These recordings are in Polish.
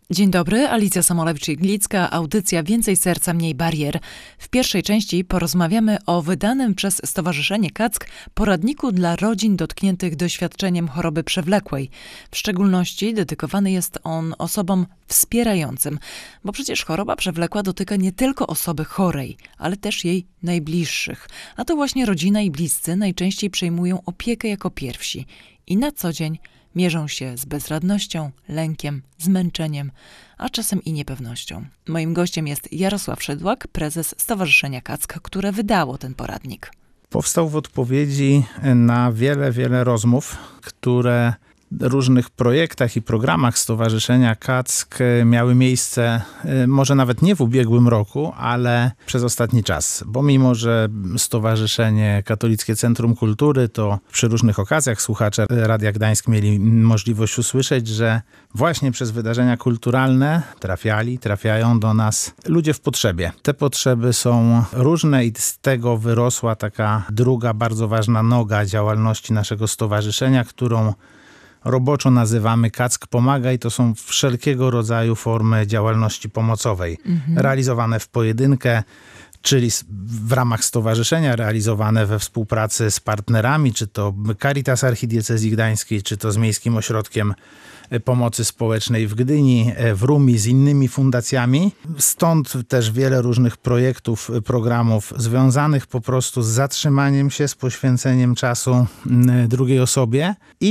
Dzień dobry, Alicja Samolewicz-Iglicka, audycja Więcej serca, mniej barier. W pierwszej części porozmawiamy o wydanym przez Stowarzyszenie KACK poradniku dla rodzin dotkniętych doświadczeniem choroby przewlekłej. W szczególności dedykowany jest on osobom wspierającym, bo przecież choroba przewlekła dotyka nie tylko osoby chorej, ale też jej najbliższych. A to właśnie rodzina i bliscy najczęściej przejmują opiekę jako pierwsi i na co dzień mierzą się z bezradnością, lękiem, zmęczeniem, a czasem i niepewnością. Moim gościem jest Jarosław Szydłak, prezes Stowarzyszenia KACK, które wydało ten poradnik. Powstał w odpowiedzi na wiele rozmów, które w różnych projektach i programach Stowarzyszenia KACK miały miejsce, może nawet nie w ubiegłym roku, ale przez ostatni czas. Bo mimo, że Stowarzyszenie Katolickie Centrum Kultury, to przy różnych okazjach słuchacze Radia Gdańsk mieli możliwość usłyszeć, że właśnie przez wydarzenia kulturalne trafiają do nas ludzie w potrzebie. Te potrzeby są różne i z tego wyrosła taka druga bardzo ważna noga działalności naszego stowarzyszenia, którą roboczo nazywamy KACK Pomaga i to są wszelkiego rodzaju formy działalności pomocowej. Realizowane w pojedynkę, czyli w ramach stowarzyszenia, realizowane we współpracy z partnerami, czy to Caritas Archidiecezji Gdańskiej, czy to z Miejskim Ośrodkiem Pomocy Społecznej w Gdyni, w Rumi, z innymi fundacjami. Stąd też wiele różnych projektów, programów związanych po prostu z zatrzymaniem się, z poświęceniem czasu drugiej osobie i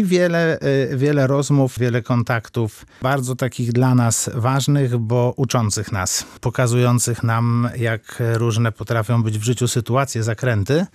wiele rozmów, wiele kontaktów, bardzo takich dla nas ważnych, bo uczących nas, pokazujących nam, jak różne potrafią być w życiu sytuacje, zakręty.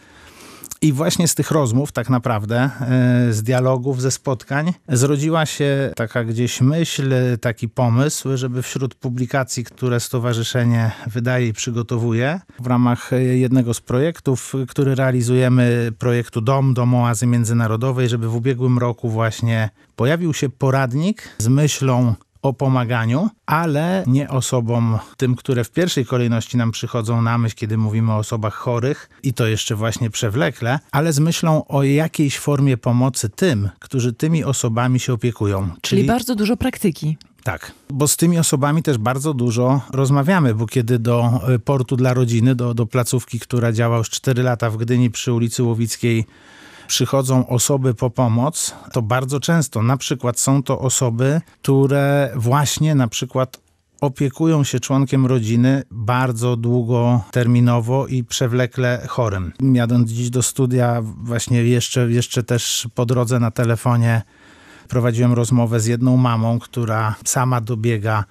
I właśnie z tych rozmów tak naprawdę, z dialogów, ze spotkań zrodziła się taka gdzieś myśl, taki pomysł, żeby wśród publikacji, które stowarzyszenie wydaje i przygotowuje, w ramach jednego z projektów, który realizujemy, projektu Dom Oazy Międzynarodowej, żeby w ubiegłym roku właśnie pojawił się poradnik z myślą o pomaganiu, ale nie osobom tym, które w pierwszej kolejności nam przychodzą na myśl, kiedy mówimy o osobach chorych i to jeszcze właśnie przewlekle, ale z myślą o jakiejś formie pomocy tym, którzy tymi osobami się opiekują. Czyli bardzo dużo praktyki. Tak, bo z tymi osobami też bardzo dużo rozmawiamy, bo kiedy do Portu dla Rodziny, do placówki, która działa już 4 lata w Gdyni przy ulicy Łowickiej, przychodzą osoby po pomoc, to bardzo często na przykład są to osoby, które właśnie na przykład opiekują się członkiem rodziny bardzo długoterminowo i przewlekle chorym. Jadąc dziś do studia, właśnie jeszcze też po drodze na telefonie prowadziłem rozmowę z jedną mamą, która sama dobiega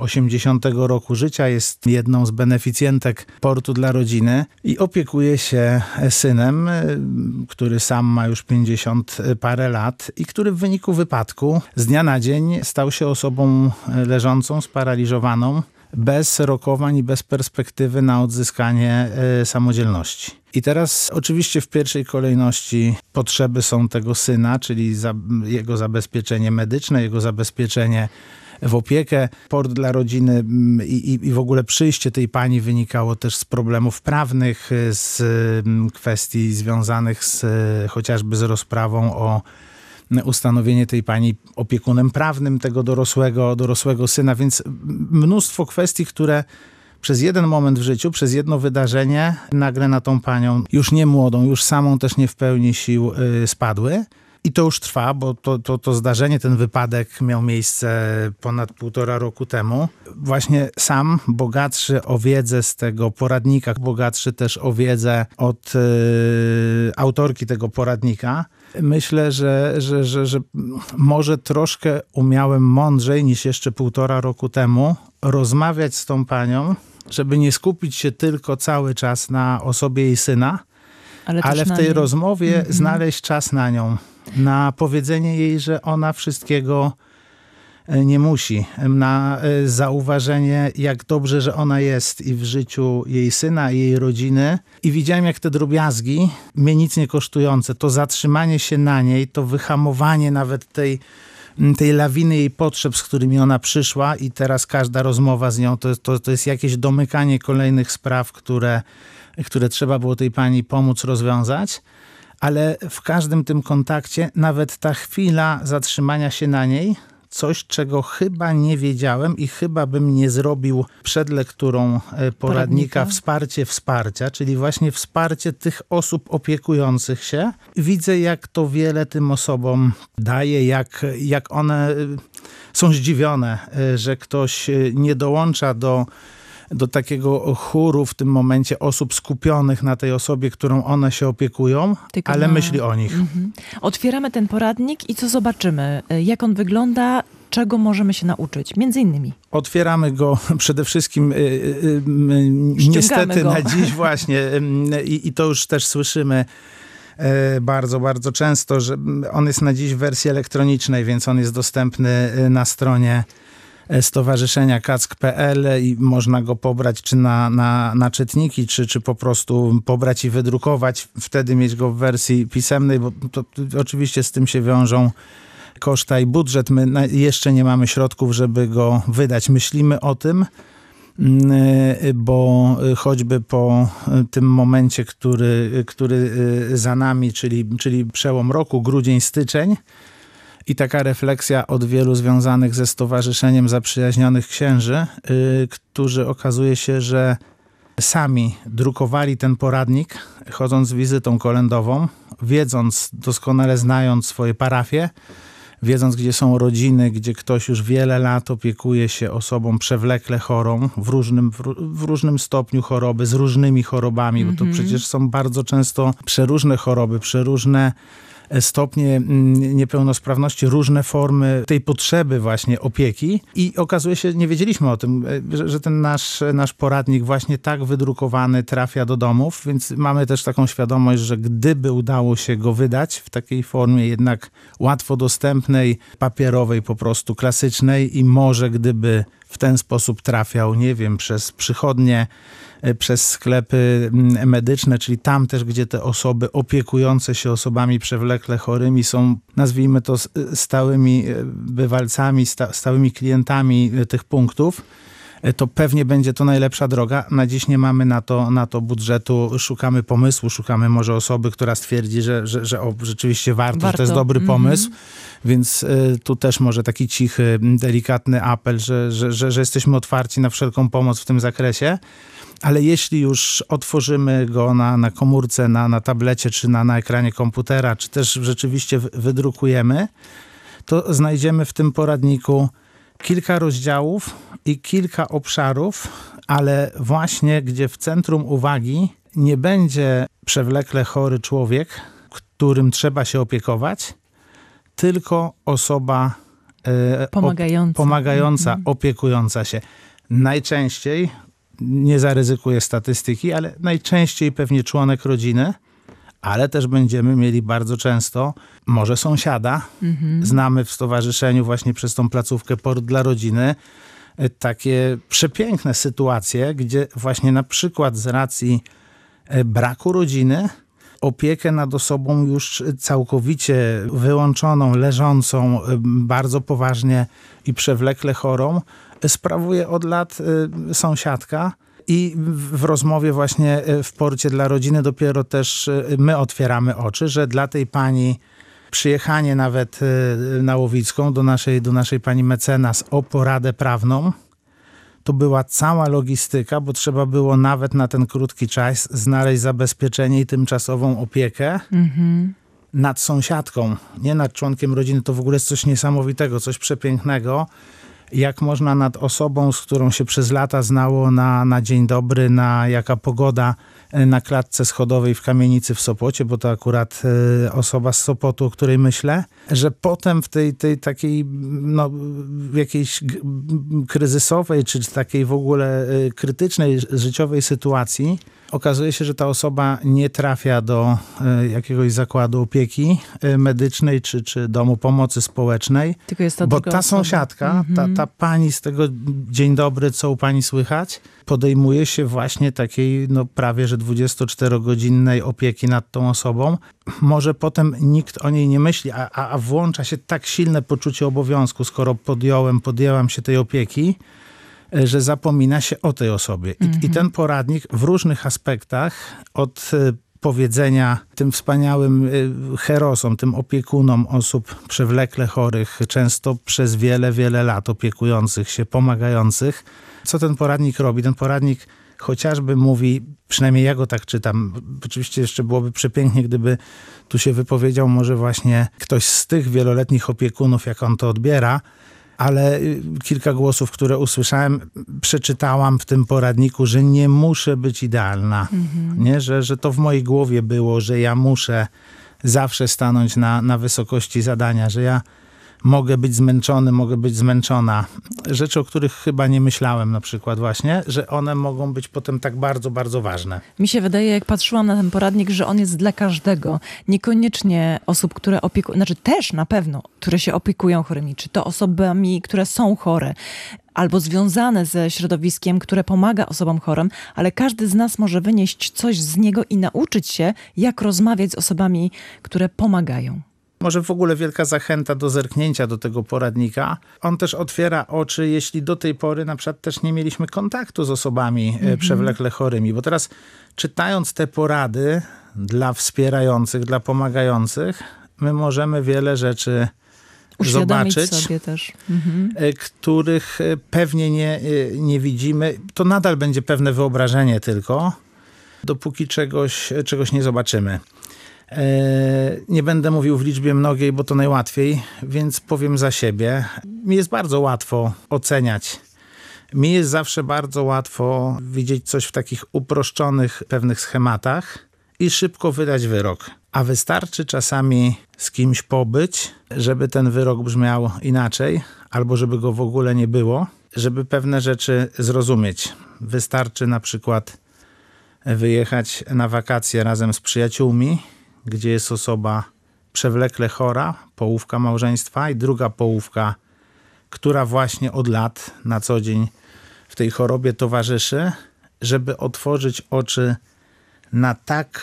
80 roku życia, jest jedną z beneficjentek Portu dla Rodziny i opiekuje się synem, który sam ma już 50 parę lat i który w wyniku wypadku z dnia na dzień stał się osobą leżącą, sparaliżowaną, bez rokowań i bez perspektywy na odzyskanie samodzielności. I teraz oczywiście w pierwszej kolejności potrzeby są tego syna, czyli jego zabezpieczenie medyczne, jego zabezpieczenie w opiekę. Port dla Rodziny i w ogóle przyjście tej pani wynikało też z problemów prawnych, z kwestii związanych chociażby z rozprawą o ustanowienie tej pani opiekunem prawnym tego dorosłego syna, więc mnóstwo kwestii, które przez jeden moment w życiu, przez jedno wydarzenie nagle na tą panią, już nie młodą, już samą też nie w pełni sił spadły. I to już trwa, bo to zdarzenie, ten wypadek miał miejsce ponad 1,5 roku temu. Właśnie sam, bogatszy o wiedzę z tego poradnika, bogatszy też o wiedzę od autorki tego poradnika, myślę, że może troszkę umiałem mądrzej niż jeszcze 1,5 roku temu rozmawiać z tą panią, żeby nie skupić się tylko cały czas na osobie jej syna, ale w tej rozmowie znaleźć czas na nią, na powiedzenie jej, że ona wszystkiego nie musi, na zauważenie, jak dobrze, że ona jest i w życiu jej syna i jej rodziny. I widziałem, jak te drobiazgi, mnie nic nie kosztujące, to zatrzymanie się na niej, to wyhamowanie nawet tej lawiny jej potrzeb, z którymi ona przyszła i teraz każda rozmowa z nią, to jest jakieś domykanie kolejnych spraw, które trzeba było tej pani pomóc rozwiązać. Ale w każdym tym kontakcie, nawet ta chwila zatrzymania się na niej, coś, czego chyba nie wiedziałem i chyba bym nie zrobił przed lekturą poradnika wsparcia, czyli właśnie wsparcie tych osób opiekujących się. Widzę, jak to wiele tym osobom daje, jak one są zdziwione, że ktoś nie dołącza do takiego chóru w tym momencie osób skupionych na tej osobie, którą one się opiekują, ale myśli o nich. Otwieramy ten poradnik i co zobaczymy? Jak on wygląda? Czego możemy się nauczyć? Między innymi. Otwieramy go przede wszystkim niestety na dziś właśnie i to już też słyszymy bardzo, bardzo często, że on jest na dziś w wersji elektronicznej, więc on jest dostępny na stowarzyszenia kack.pl i można go pobrać czy na czytniki, czy po prostu pobrać i wydrukować, wtedy mieć go w wersji pisemnej, bo to oczywiście z tym się wiążą koszta i budżet. My jeszcze nie mamy środków, żeby go wydać. Myślimy o tym, bo choćby po tym momencie, który za nami, czyli przełom roku, grudzień, styczeń, i taka refleksja od wielu związanych ze Stowarzyszeniem Zaprzyjaźnionych Księży, którzy okazuje się, że sami drukowali ten poradnik, chodząc z wizytą kolędową, wiedząc, doskonale znając swoje parafie, wiedząc, gdzie są rodziny, gdzie ktoś już wiele lat opiekuje się osobą przewlekle chorą, w różnym stopniu choroby, z różnymi chorobami, bo to przecież są bardzo często przeróżne choroby, przeróżne stopnie niepełnosprawności, różne formy tej potrzeby właśnie opieki i okazuje się, nie wiedzieliśmy o tym, że ten nasz poradnik właśnie tak wydrukowany trafia do domów, więc mamy też taką świadomość, że gdyby udało się go wydać w takiej formie jednak łatwo dostępnej, papierowej po prostu, klasycznej i może gdyby w ten sposób trafiał, nie wiem, przez przychodnie, przez sklepy medyczne, czyli tam też, gdzie te osoby opiekujące się osobami przewlekle chorymi są, nazwijmy to, stałymi bywalcami, stałymi klientami tych punktów, to pewnie będzie to najlepsza droga. Na dziś nie mamy na to budżetu, szukamy pomysłu, szukamy może osoby, która stwierdzi, że rzeczywiście warto, że to jest dobry pomysł, więc tu też może taki cichy, delikatny apel, że jesteśmy otwarci na wszelką pomoc w tym zakresie. Ale jeśli już otworzymy go na komórce, na tablecie, czy na ekranie komputera, czy też rzeczywiście wydrukujemy, to znajdziemy w tym poradniku kilka rozdziałów i kilka obszarów, ale właśnie gdzie w centrum uwagi nie będzie przewlekle chory człowiek, którym trzeba się opiekować, tylko osoba pomagająca, opiekująca się. Najczęściej, nie zaryzykuję statystyki, ale najczęściej pewnie członek rodziny, ale też będziemy mieli bardzo często może sąsiada. Znamy w stowarzyszeniu właśnie przez tą placówkę Port dla Rodziny takie przepiękne sytuacje, gdzie właśnie na przykład z racji braku rodziny opiekę nad osobą już całkowicie wyłączoną, leżącą, bardzo poważnie i przewlekle chorą sprawuje od lat sąsiadka. I w rozmowie właśnie w Porcie dla Rodziny dopiero też my otwieramy oczy, że dla tej pani przyjechanie nawet na Łowicką do naszej pani mecenas o poradę prawną to była cała logistyka, bo trzeba było nawet na ten krótki czas znaleźć zabezpieczenie i tymczasową opiekę nad sąsiadką, nie nad członkiem rodziny. To w ogóle jest coś niesamowitego, coś przepięknego. Jak można nad osobą, z którą się przez lata znało na dzień dobry, na jaka pogoda na klatce schodowej w Kamienicy w Sopocie, bo to akurat osoba z Sopotu, o której myślę, że potem w tej takiej jakiejś kryzysowej, czy takiej w ogóle krytycznej życiowej sytuacji okazuje się, że ta osoba nie trafia do jakiegoś zakładu opieki medycznej czy domu pomocy społecznej, tylko jest to bo ta sąsiadka, ta pani z tego dzień dobry, co u pani słychać, podejmuje się właśnie takiej prawie że 24-godzinnej opieki nad tą osobą. Może potem nikt o niej nie myśli, a włącza się tak silne poczucie obowiązku, skoro podjęłam się tej opieki, że zapomina się o tej osobie. I ten poradnik w różnych aspektach, od powiedzenia tym wspaniałym herosom, tym opiekunom osób przewlekle chorych, często przez wiele, wiele lat opiekujących się, pomagających. Co ten poradnik robi? Ten poradnik chociażby mówi, przynajmniej ja go tak czytam, oczywiście jeszcze byłoby przepięknie, gdyby tu się wypowiedział może właśnie ktoś z tych wieloletnich opiekunów, jak on to odbiera, ale kilka głosów, które usłyszałem, przeczytałam w tym poradniku, że nie muszę być idealna, nie? Że to w mojej głowie było, że ja muszę zawsze stanąć na wysokości zadania, że ja mogę być zmęczony, mogę być zmęczona. Rzeczy, o których chyba nie myślałem na przykład właśnie, że one mogą być potem tak bardzo, bardzo ważne. Mi się wydaje, jak patrzyłam na ten poradnik, że on jest dla każdego. Niekoniecznie osób, które opiekują, znaczy też na pewno, które się opiekują chorymi, czy to osobami, które są chore, albo związane ze środowiskiem, które pomaga osobom chorym, ale każdy z nas może wynieść coś z niego i nauczyć się, jak rozmawiać z osobami, które pomagają. Może w ogóle wielka zachęta do zerknięcia do tego poradnika. On też otwiera oczy, jeśli do tej pory na przykład też nie mieliśmy kontaktu z osobami przewlekle chorymi, bo teraz czytając te porady dla wspierających, dla pomagających, my możemy wiele rzeczy uświadomić zobaczyć, sobie też. których pewnie nie widzimy. To nadal będzie pewne wyobrażenie tylko, dopóki czegoś nie zobaczymy. Nie będę mówił w liczbie mnogiej, bo to najłatwiej, więc powiem za siebie. Mi jest bardzo łatwo oceniać. Mi jest zawsze bardzo łatwo widzieć coś w takich uproszczonych pewnych schematach i szybko wydać wyrok. A wystarczy czasami z kimś pobyć, żeby ten wyrok brzmiał inaczej, albo żeby go w ogóle nie było, żeby pewne rzeczy zrozumieć. Wystarczy na przykład wyjechać na wakacje razem z przyjaciółmi, gdzie jest osoba przewlekle chora, połówka małżeństwa i druga połówka, która właśnie od lat na co dzień w tej chorobie towarzyszy, żeby otworzyć oczy na tak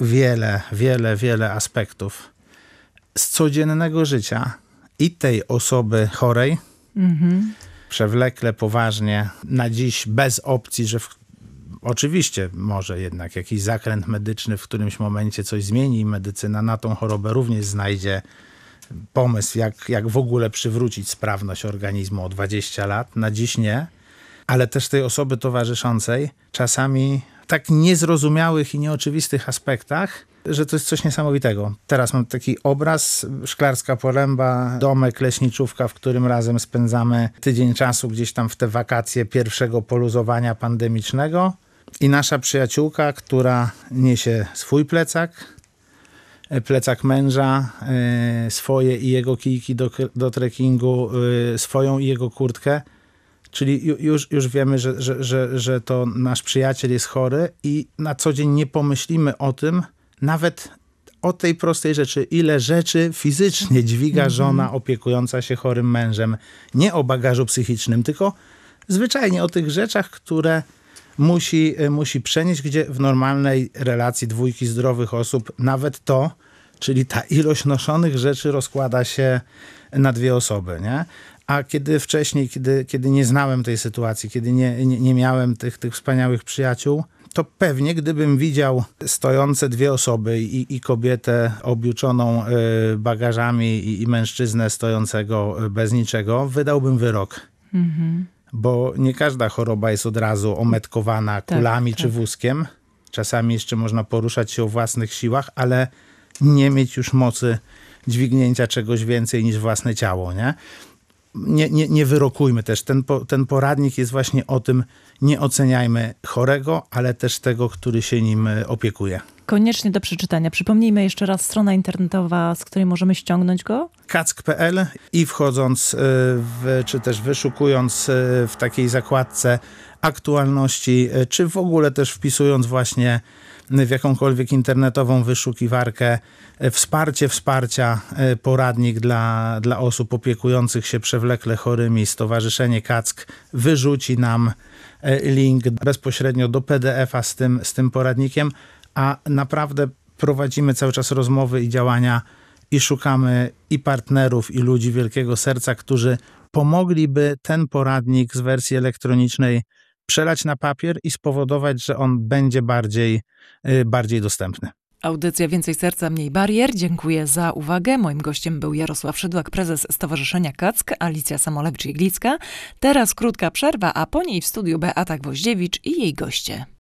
wiele aspektów z codziennego życia i tej osoby chorej, przewlekle, poważnie, na dziś bez opcji, że oczywiście może jednak jakiś zakręt medyczny w którymś momencie coś zmieni i medycyna na tą chorobę również znajdzie pomysł, jak w ogóle przywrócić sprawność organizmu o 20 lat. Na dziś nie, ale też tej osoby towarzyszącej czasami w tak niezrozumiałych i nieoczywistych aspektach, że to jest coś niesamowitego. Teraz mam taki obraz, Szklarska Poręba, domek, leśniczówka, w którym razem spędzamy tydzień czasu gdzieś tam w te wakacje pierwszego poluzowania pandemicznego. I nasza przyjaciółka, która niesie swój plecak męża, swoje i jego kijki do trekkingu, swoją i jego kurtkę. Czyli już wiemy, że to nasz przyjaciel jest chory i na co dzień nie pomyślimy o tym, nawet o tej prostej rzeczy, ile rzeczy fizycznie dźwiga żona opiekująca się chorym mężem. Nie o bagażu psychicznym, tylko zwyczajnie o tych rzeczach, które musi przenieść, gdzie w normalnej relacji dwójki zdrowych osób nawet to, czyli ta ilość noszonych rzeczy rozkłada się na dwie osoby, nie? A kiedy wcześniej, kiedy nie znałem tej sytuacji, kiedy nie miałem tych wspaniałych przyjaciół, to pewnie gdybym widział stojące dwie osoby i kobietę objuczoną bagażami i mężczyznę stojącego bez niczego, wydałbym wyrok. Bo nie każda choroba jest od razu ometkowana kulami czy wózkiem. Czasami jeszcze można poruszać się o własnych siłach, ale nie mieć już mocy dźwignięcia czegoś więcej niż własne ciało, nie? Nie wyrokujmy też. Ten poradnik jest właśnie o tym, nie oceniajmy chorego, ale też tego, który się nim opiekuje. Koniecznie do przeczytania. Przypomnijmy jeszcze raz strona internetowa, z której możemy ściągnąć go. kack.pl i wchodząc czy też wyszukując w takiej zakładce aktualności, czy w ogóle też wpisując właśnie w jakąkolwiek internetową wyszukiwarkę wsparcia, poradnik dla osób opiekujących się przewlekle chorymi, Stowarzyszenie Kack wyrzuci nam link bezpośrednio do PDF-a z tym poradnikiem, a naprawdę prowadzimy cały czas rozmowy i działania i szukamy i partnerów, i ludzi wielkiego serca, którzy pomogliby ten poradnik z wersji elektronicznej przelać na papier i spowodować, że on będzie bardziej dostępny. Audycja Więcej Serca, Mniej Barier. Dziękuję za uwagę. Moim gościem był Jarosław Szydłak, prezes Stowarzyszenia KACK, Alicja Samolewicz-Jeglicka. Teraz krótka przerwa, a po niej w studiu Beata Gwoździewicz i jej goście.